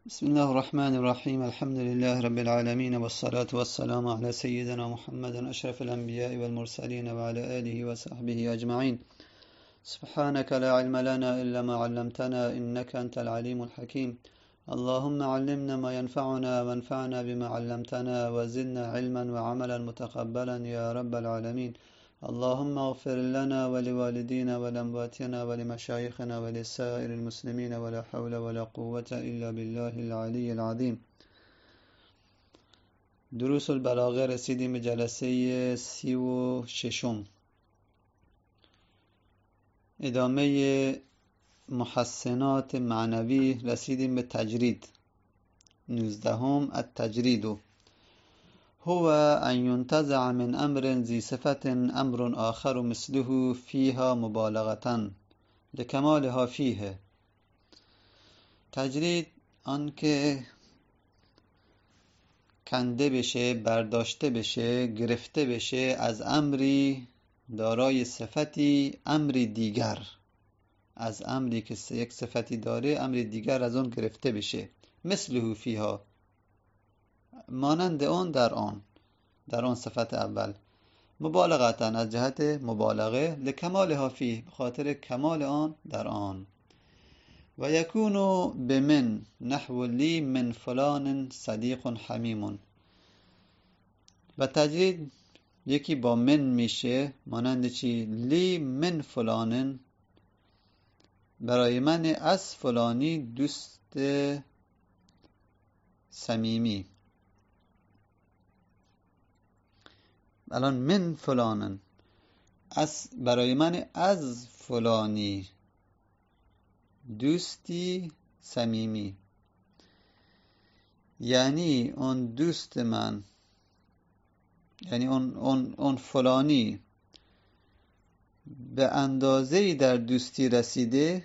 بسم الله الرحمن الرحيم الحمد لله رب العالمين والصلاة والسلام على سيدنا محمد أشرف الأنبياء والمرسلين وعلى آله وصحبه أجمعين. سبحانك لا علم لنا إلا ما علمتنا إنك أنت العليم الحكيم. اللهم علمنا ما ينفعنا وانفعنا بما علمتنا وزدنا علما وعملا متقبلا يا رب العالمين. اللهم اغفر لنا ولوالدينا ولأمواتنا ولمشايخنا ولسائر المسلمين ولا حول ولا قوة إلا بالله العلي العظيم. دروس البلاغه رسیدیم به جلسه 36. ادامه محسنات معنوی رسیدیم به تجرید. 19 التجرید هو أن ينتزع من أمر ذي صفة أمر آخر مثله فيها مبالغة لكمالها فيه. تجرید آن که کنده بشه، برداشته بشه، گرفته بشه از امری دارای صفتی امری دیگر، از امری که یک صفتی داره امری دیگر از اون گرفته بشه. مثله فیها، مانند اون در آن صفت اول. مبالغتا، از جهت مبالغه. لکمالها فیه، بخاطر کمال آن در آن. و یکون بمن نحو لی من فلان صدیق حمیم. و تجرید یکی با من میشه، مانند چی؟ لی من فلان، برای من از فلانی دوست صمیمی. الان من فلانن، از برای من از فلانی دوستی صمیمی، یعنی اون دوست من، یعنی اون فلانی به اندازه‌ای در دوستی رسیده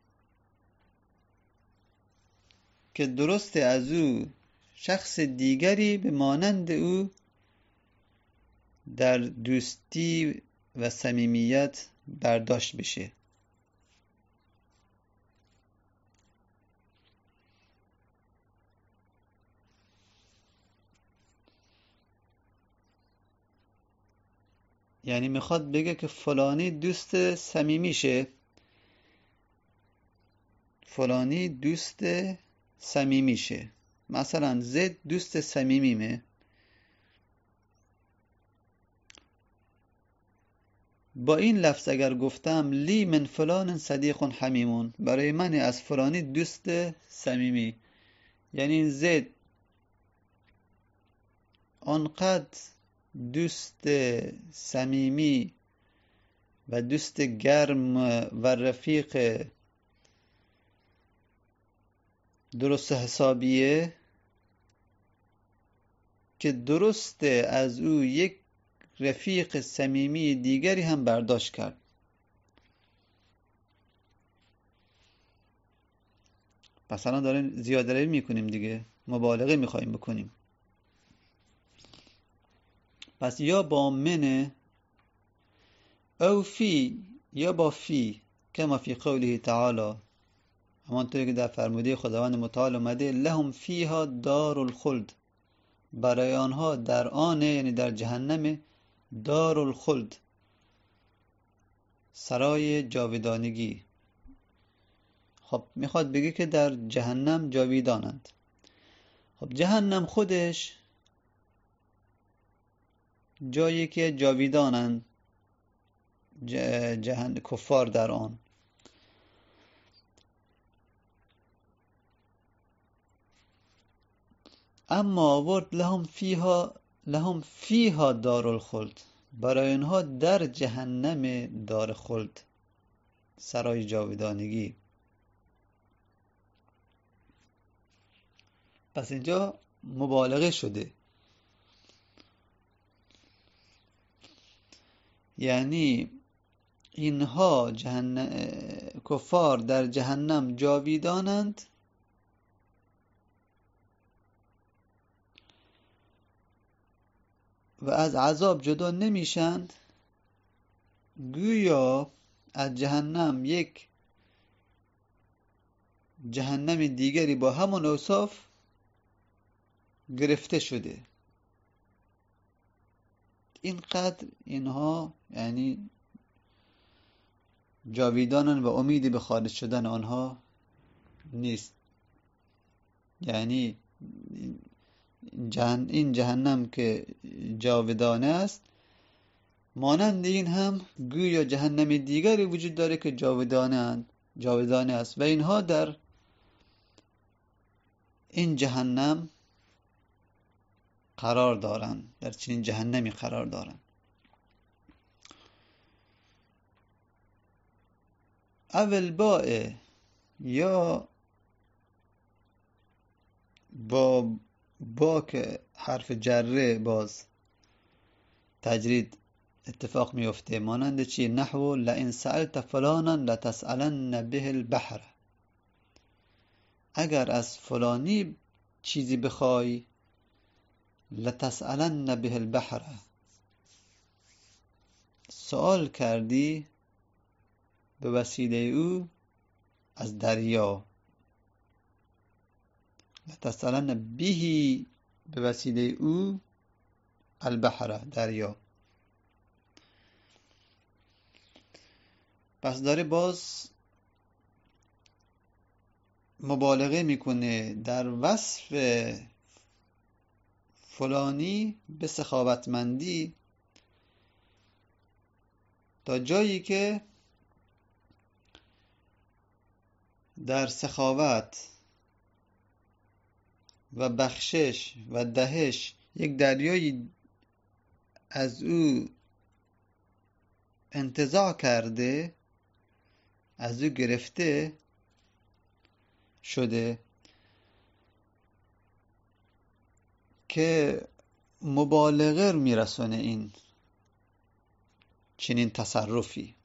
که درسته از او شخص دیگری به مانند او در دوستی و صمیمیت برداشت بشه. یعنی میخواد بگه که فلانی دوست صمیمیشه، فلانی دوست صمیمیشه. مثلا زید دوست صمیمیمه، با این لفظ اگر گفتم لی من فلان صدیق حمیمون، برای من از فلانی دوست صمیمی، یعنی زید آنقدر دوست صمیمی و دوست گرم و رفیق درست حسابیه که درسته از او یک رفیق صمیمی دیگری هم برداشت کرد. پس الان داریم زیاده روی میکنیم دیگه، مبالغه میخوایم بکنیم. پس یا با منه او فی، یا با فی، کما فی قوله تعالی، همانطوری که در فرموده خداوند متعال اومده لهم فیها دار الخلد، برای آنها در آن، یعنی در جهنم، دار الخلد، سرای جاودانگی. خب میخواد بگه که در جهنم جاویدانند. خب جهنم خودش جایی که جاویدانند کفار در آن. اما آورد لهم فیها دار الخلد، برای اینها در جهنم دار خلد، سرای جاودانگی. پس اینجا مبالغه شده، یعنی اینها کفار در جهنم جاویدانند و از عذاب جدا نمیشند، گویا از جهنم یک جهنم دیگری با همون اوصاف گرفته شده. اینقدر اینها یعنی جاویدانن و امیدی به خارج شدن آنها نیست. یعنی این جهنم که جاودانه است، مانند این هم گویا جهنم دیگری وجود داره که جاودانه است و اینها در این جهنم قرار دارن، در چنین جهنمی قرار دارن. اول باء یا با که حرف جره باز تجرید اتفاق میفته، مانند چی؟ نحو لئن سألت فلانا لتسألن به البحر. اگر از فلانی چیزی بخوای، لتسألن به البحر، سوال کردی به وسیله او از دریا. لتسألن به، به وسیله او، البحر، دریا. پس داره باز مبالغه میکنه در وصف فلانی به سخاوتمندی تا جایی که در سخاوت و بخشش و دهش یک دریایی از او انتزاع کرده، از او گرفته شده که مبالغه میرسونه این چنین تصرفی.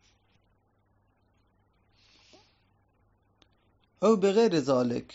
او به غیر ذالک،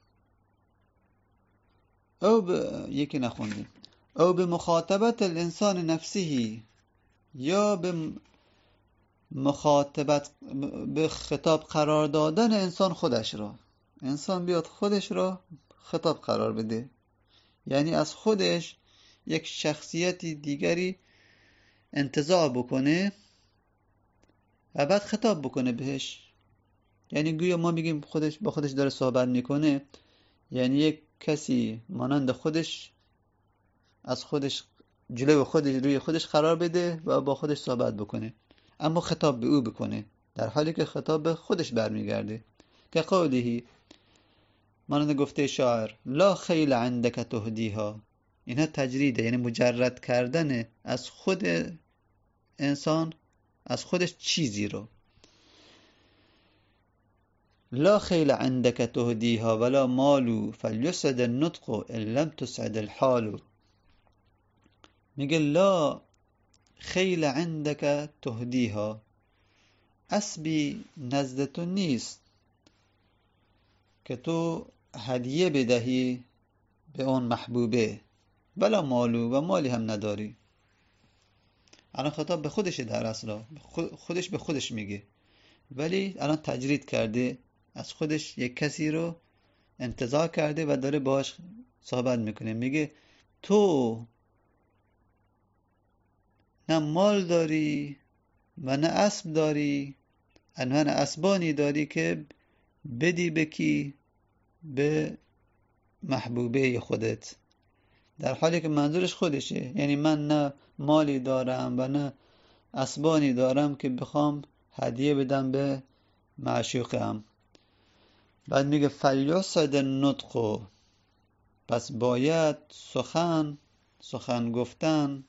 یکی نخوندیم، او به مخاطبت الانسان نفسه، یا به مخاطبت، به خطاب قرار دادن انسان خودش را. انسان بیاد خودش را خطاب قرار بده، یعنی از خودش یک شخصیتی دیگری انتزاع بکنه و بعد خطاب بکنه بهش. یعنی گویا ما میگیم خودش با خودش داره صحبت میکنه، یعنی یک کسی مانند خودش از خودش جلوی خودش، روی خودش قرار بده و با خودش صحبت بکنه، اما خطاب به او بکنه، در حالی که خطاب به خودش برمیگرده. که قولهی، مانند گفته شاعر، لا خیل عندك تهدیها. اینها تجریده، یعنی مجرد کردن از خود انسان، از خودش چیزی رو. لا خیل عندك تهدیها ولا مالو فلیسعد النطق ان لم تسعد الحال. میگه لا خیل عندك تهدیها، اسبی نزد تو نیست که تو هدیه بدهی به اون محبوبه، ولا مالو، و مالی هم نداری. الان خطاب به خودشه، در اصلا خودش به خودش میگه، ولی الان تجرید کرده، از خودش یک کسی رو انتزاع کرده و داره باهاش صحبت میکنه. میگه تو نه مال داری و نه اسب داری، نه اسبانی داری که بدی بکی به محبوبه خودت، در حالی که منظورش خودشه. یعنی من نه مالی دارم و نه اسبانی دارم که بخوام هدیه بدم به معشوقم. بعد میگه فلیسعد النطق، پس باید سخن گفتن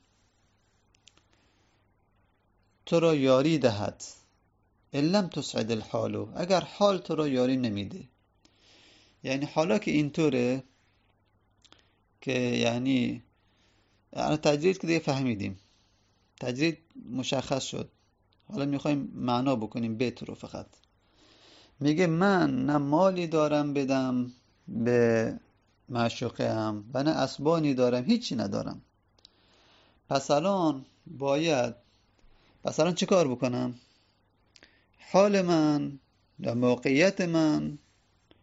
تو را یاری دهد، ان لم تسعد الحال، اگر حال تو را یاری نمیده. یعنی حالا که اینطوره که یعنی تجرید که دیگه فهمیدیم، تجرید مشخص شد، حالا میخوایم معنا بکنیم بیت رو. فقط میگه من نه مالی دارم بدم به معشوقم و نه اسبانی دارم، هیچی ندارم. پس الان چه کار بکنم؟ حال من و موقعیت من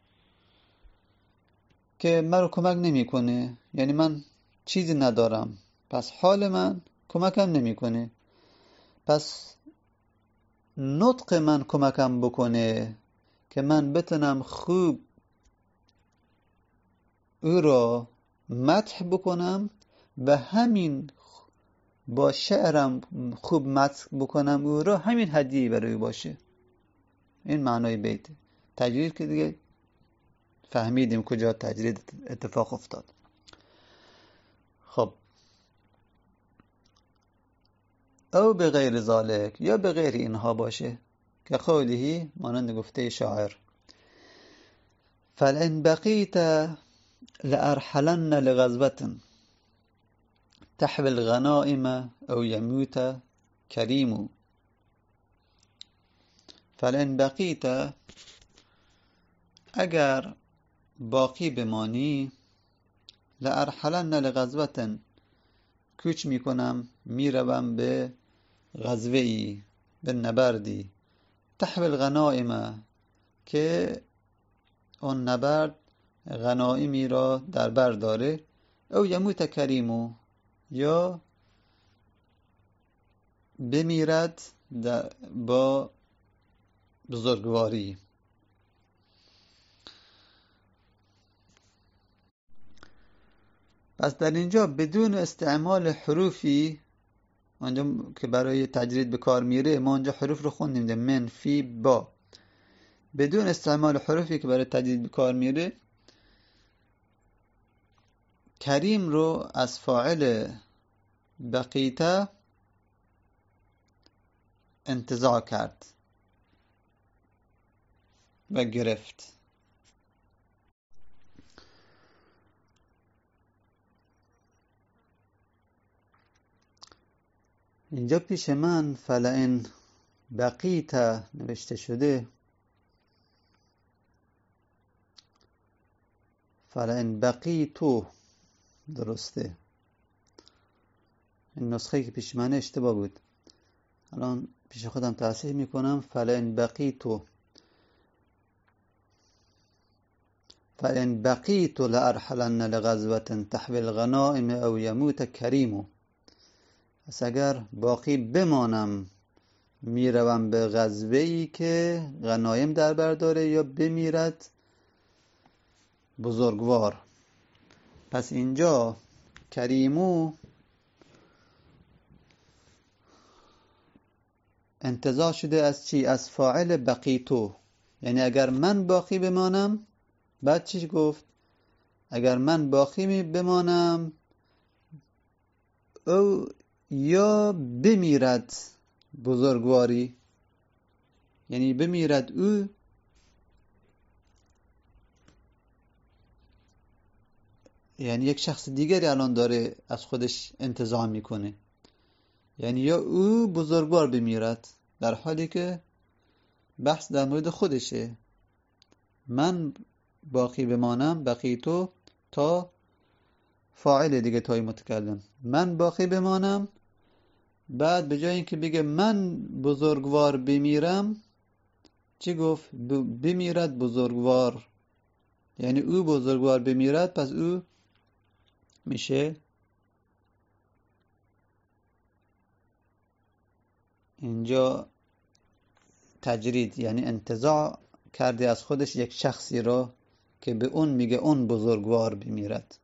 که مرا کمک نمیکنه، یعنی من چیزی ندارم، پس حال من کمکم نمیکنه، پس نطق من کمکم بکنه که من بتونم خوب او را مدح بکنم و همین با شعرم خوب مدح بکنم او را، همین هدیه برای باشه. این معنای بیت تجرید که دیگه فهمیدیم کجا تجرید اتفاق افتاد. خب او به غیر ذالک، یا به غیر اینها باشه، که قوله مانند گفته شاعر فلئن بقیت لأرحلن لغزوة تحوی الغنائم او یموت کریم. فلئن بقیت، اگر باقی بمانی، لأرحلن لغزوة، کوچ میکنم، میروم به غزوه‌ای، به نبردی، تحوی الغنائم، که اون نبرد غنایمی را در بر داره، او یموت کریمو، یا بمیرد با بزرگواری. پس در اینجا بدون استعمال حروفی، اونجا که برای تجرید به کار میره، ما اونجا حروف رو خوندیم، من، فی، با، بدون استعمال حروفی که برای تجرید به کار میره، کریم رو از فاعل بقیته انتزاع کرد و گرفت. اینجا پیش من فلئن بقیت نوشته شده، فلئن بقیتو درسته. این نسخه که پیش من اشتباه بود، الان پیش خودم تصحیح میکنم. فلئن بقیتو، فلئن بقیت لأرحلن لغزوة تحوی الغنائم او یموت کریم. پس اگر باقی بمانم، میروم به غزوه‌ای که غنایم در بر داره، یا بمیرد بزرگوار. پس اینجا کریمو انتزاع شده از چی؟ از فاعل بقیتو، یعنی اگر من باقی بمانم. بعد چی گفت؟ اگر من باقی بمانم او یا بمیرد بزرگواری، یعنی بمیرد او، یعنی یک شخص دیگری الان داره از خودش انتزاع میکنه، یعنی یا او بزرگوار بمیرد، در حالی که بحث در مورد خودشه. من باقی بمانم، بقیتو تا فاعل دیگه، تای متکلم، من باقی بمانم. بعد به جای اینکه بگه من بزرگوار بمیرم، چی گفت؟ بمیرد بزرگوار، یعنی او بزرگوار بمیرد، پس او میشه اینجا تجرید، یعنی انتزاع کرده از خودش یک شخصی را که به اون میگه اون بزرگوار بمیرد.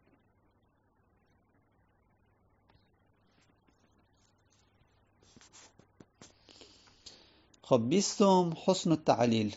خب 20 حسن التعلیل.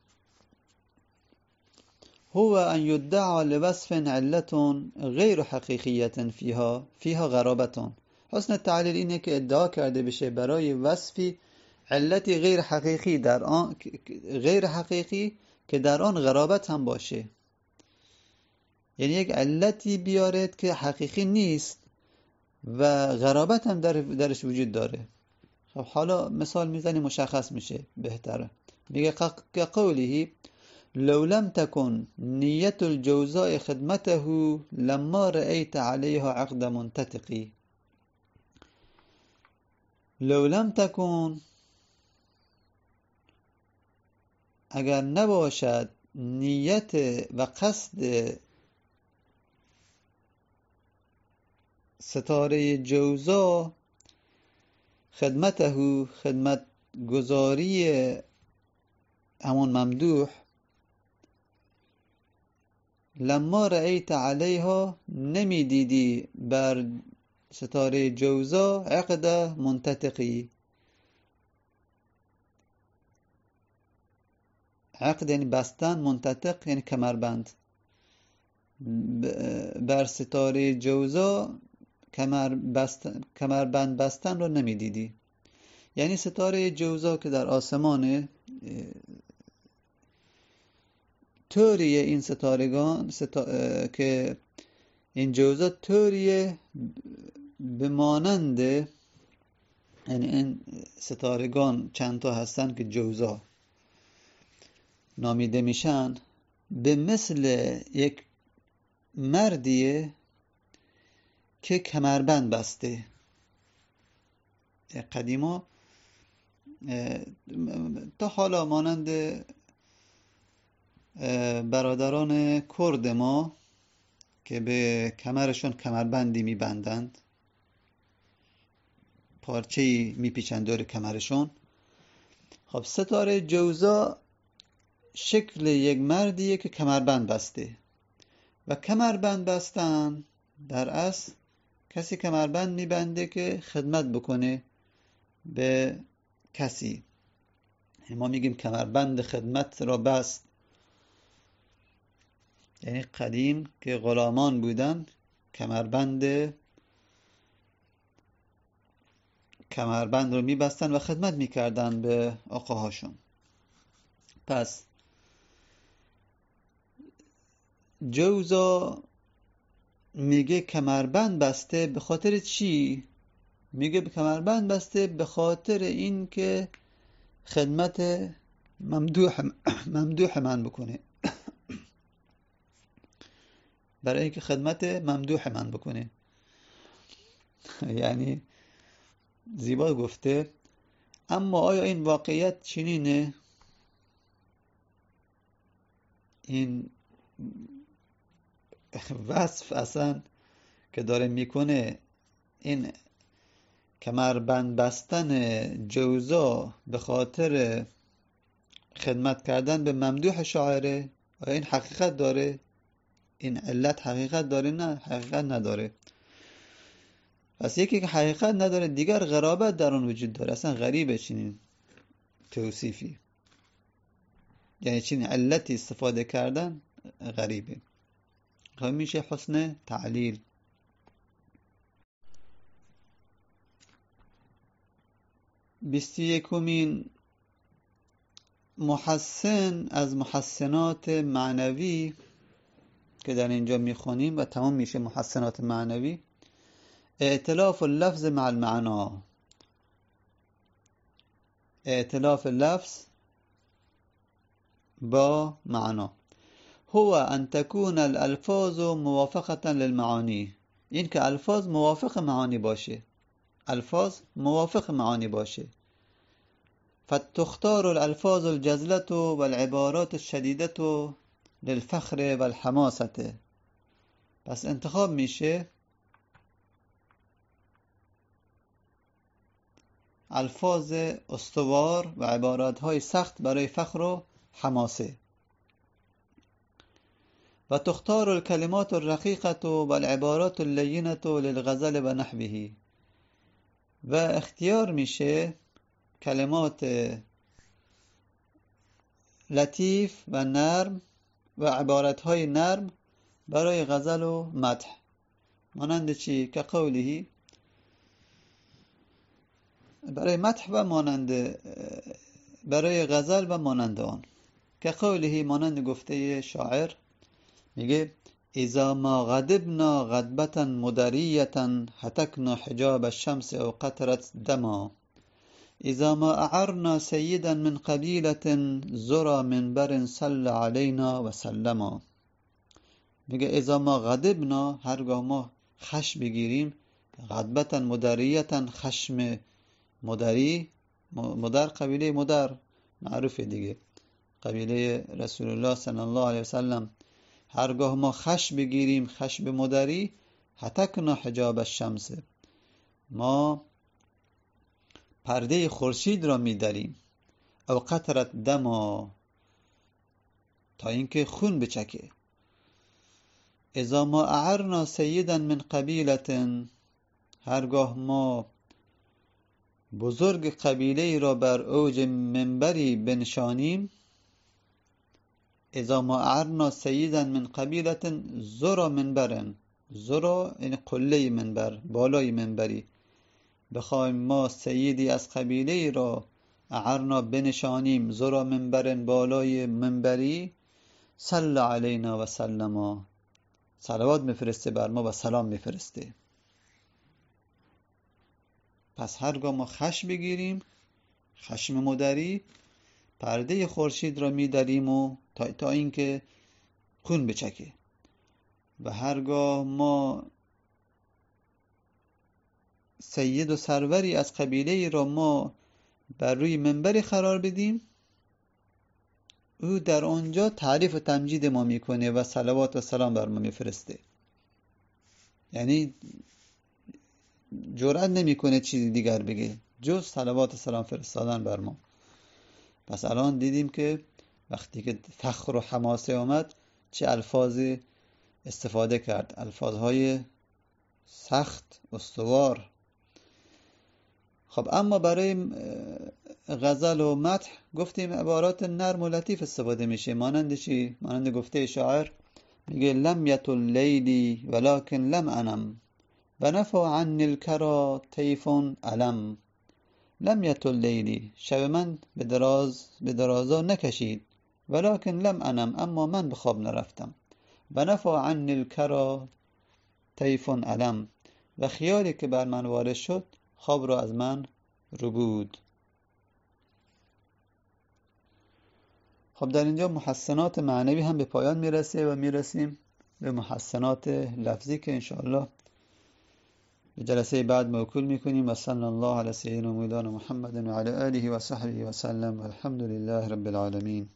هو ان يدعى لوصف علة غیر حقیقیت فیها غرابة. حسن التعلیل اینه که ادعا کرده بشه برای وصفی علتی غیر حقیقی، در آن غیر حقیقی که در آن غرابت هم باشه، یعنی یک علتی بیارد که حقیقی نیست و غرابت هم درش وجود داره. خب حالا مثال میزنی مشخص میشه بهتره. میگه که قوله لو لم تكن نیت الجوزاء خدمته لما رأيت عليها عقد منتتقی. لو لم تكن، اگر نباشد نیت و قصد ستاره جوزا خدمته، خدمت گذاری همون ممدوح، لما رأیت علیها نمیدیدی بر ستاره جوزا عقد منتطقی. عقد یعنی بستن، منتطق یعنی کمربند. بر ستاره جوزا کمربند بستن رو نمیدیدی. یعنی ستاره جوزا که در آسمان طوریه، این ستارگان که این جوزا طوریه به مانند، یعنی این ستارگان چند تا هستن که جوزا نامیده میشن، به مثل یک مردیه که کمربند بسته. قدیما تا حالا مانند برادران کرد ما که به کمرشون کمربندی میبندند، پارچه‌ای میپیچند دور کمرشون. خب ستاره جوزا شکل یک مردیه که کمربند بسته. و کمربند بستن در اصل کسی کمربند میبنده که خدمت بکنه به کسی. ما میگیم کمربند خدمت را بست. یعنی قدیم که غلامان بودن کمربند رو میبستن و خدمت میکردن به آقاهاشون. پس جوزا میگه کمربند بسته به خاطر چی؟ میگه کمربند بسته به خاطر این که خدمت ممدوح من بکنه. برای اینکه خدمت ممدوح من بکنه. یعنی زیبا گفته. اما آیا این واقعیت چنینه؟ این وصف اصلا که داره میکنه، این کمربند بستن جوزا به خاطر خدمت کردن به ممدوح شاعره، آیا این حقیقت داره؟ این علت حقیقت داره؟ نه، حقیقت نداره. پس یکی که حقیقت نداره دیگر غرابت در اون وجود داره. اصلا غریبه چنین توصیفی، یعنی چنین علتی استفاده کردن غریبه. خب میشه حسن تعلیل. 21مین محسن از محسنات معنوی که در اینجا میخونیم و تمام میشه محسنات معنوی، ائتلاف اللفظ مع المعنا. ائتلاف لفظ با معنا. هو ان تكون الالفاظ موافقة للمعانی. این که الفاظ موافق معانی باشه. الفاظ موافق معانی باشه. فتختار الالفاظ الجزلة والعبارات الشديدة للفخر والحماسة. پس انتخاب میشه الفاظ استوار و عبارات های سخت برای فخر و حماسه. و تختار الكلمات الرقيقة والعبارات اللينة للغزل و نحوه. و اختیار میشه کلمات لطیف و نرم و عبارت های نرم برای غزل و مدح. مانند چی؟ که قوله، برای مدح و مانند، برای غزل و مانند آن. که قوله، مانند گفته شاعر میگه اذا ما غضبنا غضبة مدریة هتکنا حجاب الشمس او قطرت دما. اذا ما اعرنا سیدا من قبیلة زرا منبر صلى علینا و سلما. میگه اذا ما غضبنا، هرگاه ما خشم بگیریم، غضبة مدریة، خشم مدری. مدر قبیله مدر معروفه دیگه، قبیله رسول الله صلی الله علیه وسلم. هرگاه ما خشم بگیریم، خشم مدری، هتکنا حجاب الشمس، ما پرده خورشید را می‌دریم. او قطرت دما، تا اینکه خون بچکه. اذا ما اعرنا سیدا من قبیلة، هرگاه ما بزرگ قبیله را بر اوج منبری بنشانیم. اذا ما اعرنا سیدا من قبیلة زرا منبرن، زرا این قله منبر، بالای منبری. بخوایم ما سیدی از قبیله را اعرنا بنشانیم، زرا منبرن، بالای منبری. صلی علینا و سلما، صلوات میفرسته بر ما و سلام میفرسته. پس هرگاه ما خشم بگیریم، خشم مدری، پرده خورشید را میدریم و تا اینکه خون بچکه. و هرگاه ما سید و سروری از قبیله را ما بر روی منبری قرار بدیم، او در آنجا تعریف و تمجید ما میکنه و صلوات و سلام بر ما میفرسته. یعنی جرئت نمیکنه چیزی دیگر بگه جز صلوات و سلام فرستادن بر ما. پس الان دیدیم که وقتی که فخر و حماسه آمد چه الفاظی استفاده کرد، الفاظهای سخت استوار. خب اما برای غزل و مدح گفتیم عبارات نرم و لطیف استفاده میشه. مانند چی؟ مانند گفته شاعر میگه لم یطل لیلی ولکن لم انم، بنفى عنی الکری طیف علم. لم یطل لیلی، شب من به درازا نکشید. ولکن لم انم، اما من به خواب نرفتم. بنفى عنی الکری طیف علم، و خیالی که بر من وارد شد خواب را از من ربود. خب در اینجا محسنات معنوی هم به پایان میرسه و میرسیم به محسنات لفظی که انشاءالله به جلسه بعد موکول میکنیم. و صلی الله علی سیدنا مولانا محمد و علی آله و صحبه و سلم و الحمد لله رب العالمین.